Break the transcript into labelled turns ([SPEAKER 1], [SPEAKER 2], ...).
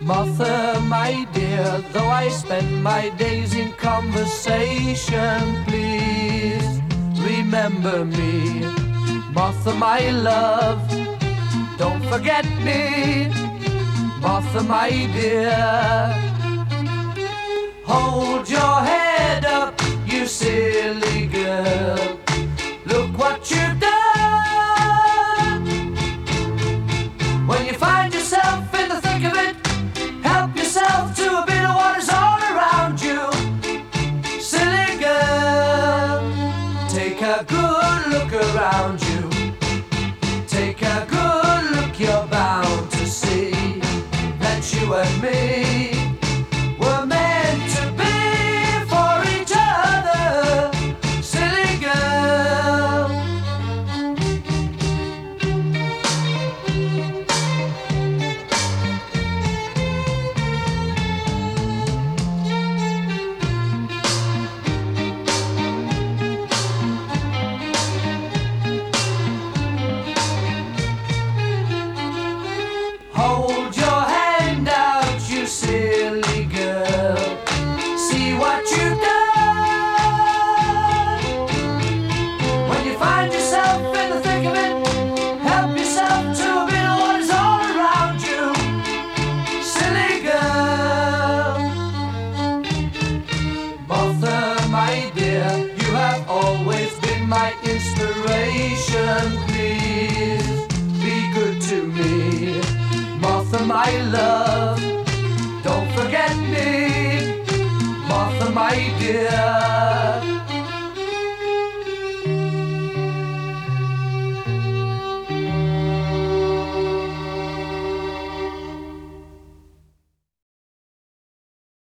[SPEAKER 1] Martha, my dear, though I spend my days in conversation, please remember me. Martha, my love, don't forget me. Martha, my dear, hold your head up, you silly girl. Look what you've done. When you find yourself in the thick of it, help yourself to a bit of what is all around you. Silly girl, take a good look around you. Take a good look, you're bound to see that you and me were meant to be for each other. Silly girl. Hold your hand out, you silly girl. See what you've done. When you find yourself in the thick of it, help yourself to a bit of what is all around you. Silly girl. Martha, my dear, you have always been my inspiration. Please be good to me. Martha, my love, don't forget me. Martha, my dear,